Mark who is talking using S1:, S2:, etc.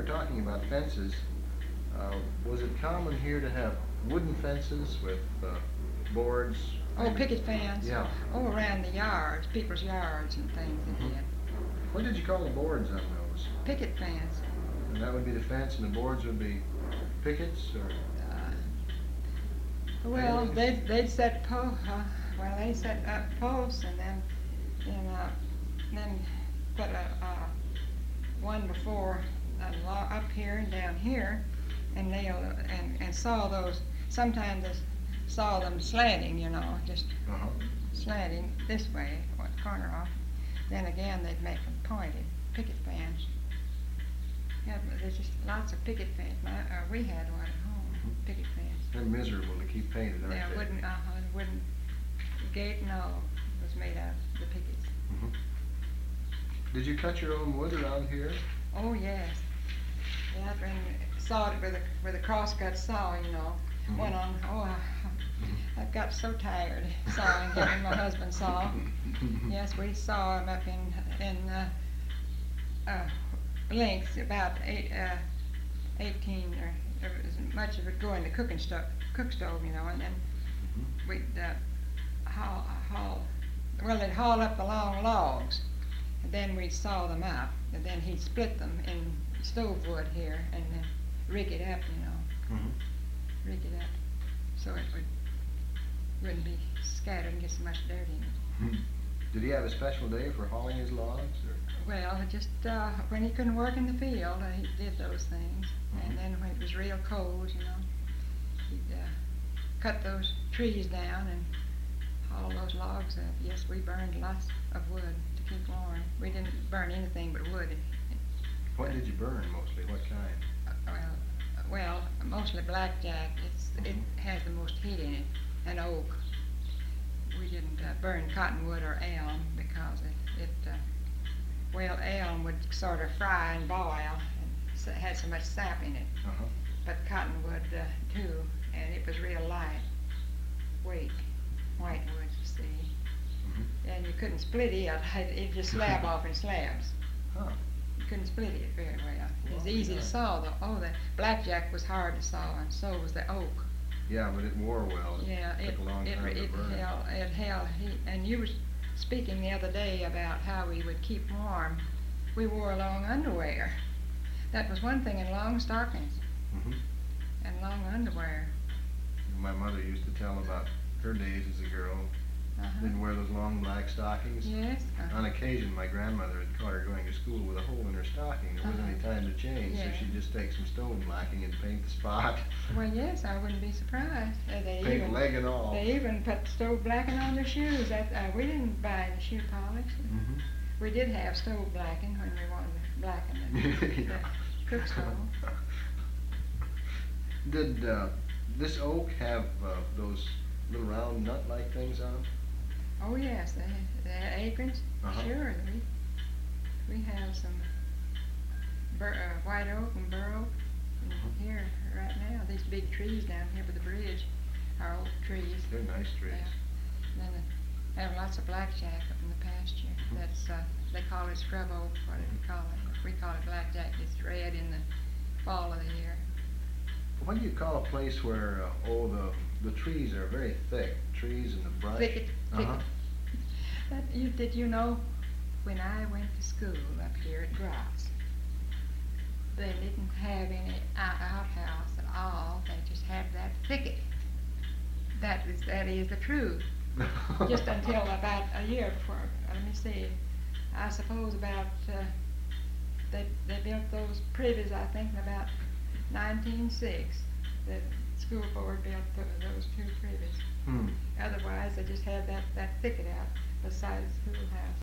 S1: talking about fences. Was it common here to have wooden fences with boards?
S2: Oh,
S1: Maybe?
S2: picket fence.
S1: Yeah.
S2: Oh, around the yards, people's yards and things they
S1: Hmm.
S2: did.
S1: What did you call the boards on those?
S2: Picket fence.
S1: And that would be the fence, and the boards would be pickets or
S2: Uh, well,
S1: palings?
S2: they'd set well, they set up posts and then put one before up here and down here, and nail and saw those. Sometimes they saw them slanting, just
S1: Uh-huh.
S2: slanting this way, one corner off. Then again, they'd make them pointed, picket fence. Yeah, but there's just lots of picket fence. We had one at home,
S1: Mhm.
S2: picket fence.
S1: They're miserable to keep painted, aren't
S2: Yeah,
S1: they?
S2: wooden gate and all was made out of the pickets.
S1: Hmm. Did you cut your own wood around here?
S2: Oh yes, yeah, and sawed it with a crosscut saw, Went
S1: Mhm.
S2: on. I got so tired sawing him and my husband saw. Yes, we saw him up in lengths about 18 or as much of it going to cook stove, and then
S1: Mhm.
S2: we'd they'd haul up the long logs, and then we'd saw them up, and then he'd split them in stove wood here, and then rig it up,
S1: Mhm.
S2: rig it up, so it wouldn't be scattered and get so much dirt in it.
S1: Mhm. Did he have a special day for hauling his logs? Or?
S2: Well, just when he couldn't work in the field, he did those things,
S1: Mhm.
S2: and then when it was real cold, he'd cut those trees down and haul those logs up. Yes, we burned lots of wood to keep warm. We didn't burn anything but wood.
S1: What did you burn mostly? What kind?
S2: Well, mostly blackjack. It
S1: Mhm.
S2: has the most heat in it, and oak. We didn't burn cottonwood or elm because elm would sort of fry and boil and had so much sap in it.
S1: Uh-huh.
S2: But cottonwood too, and it was real light weight, whitewood, you see.
S1: Mhm.
S2: And you couldn't split it. It just slab off in slabs.
S1: Huh.
S2: You couldn't split it very well. It was
S1: Well,
S2: easy
S1: yeah.
S2: to saw though. Oh, the blackjack was hard to saw, and so was the oak.
S1: Yeah, but it wore well.
S2: Yeah,
S1: It took a long
S2: it
S1: time to burn.
S2: held heat. And you were speaking the other day about how we would keep warm. We wore long underwear. That was one thing, in long stockings
S1: Mhm.
S2: and long underwear.
S1: My mother used to tell about her days as a girl.
S2: Uh-huh.
S1: Didn't wear those long black stockings.
S2: Yes.
S1: On occasion, my grandmother had caught her going to school with a hole in her stocking. There wasn't any time to change,
S2: Yeah.
S1: so she'd just take some stone blacking and paint the spot.
S2: Well, yes, I wouldn't be surprised.
S1: Paint leg and all.
S2: They even put stove blacking on their shoes. We didn't buy the shoe polish.
S1: Mhm.
S2: We did have stove blacking when we wanted to blacken the
S1: Yeah.
S2: cook stove.
S1: Did this oak have those little round nut-like things on them?
S2: Oh yes, they had acorns.
S1: Uh-huh.
S2: Sure, we have some white oak and bur oak here right now. These big trees down here by the bridge are oak trees.
S1: They're nice trees.
S2: Yeah. And then they have lots of blackjack up in the pasture.
S1: Mhm.
S2: That's they call it scrub oak. What do we call it? We call it blackjack. It's red in the fall of the year.
S1: What do you call a place where the trees are very thick? Trees and the brush.
S2: Thicket.
S1: Uh-huh.
S2: Did you know when I went to school up here at Gross, they didn't have any outhouse at all. They just had that thicket. That is the truth. Just until about a year before. Let me see. I suppose about they built those privies. I think in about 1906. The school board built those two privies.
S1: Hmm.
S2: Otherwise, they just had that thicket out beside the schoolhouse.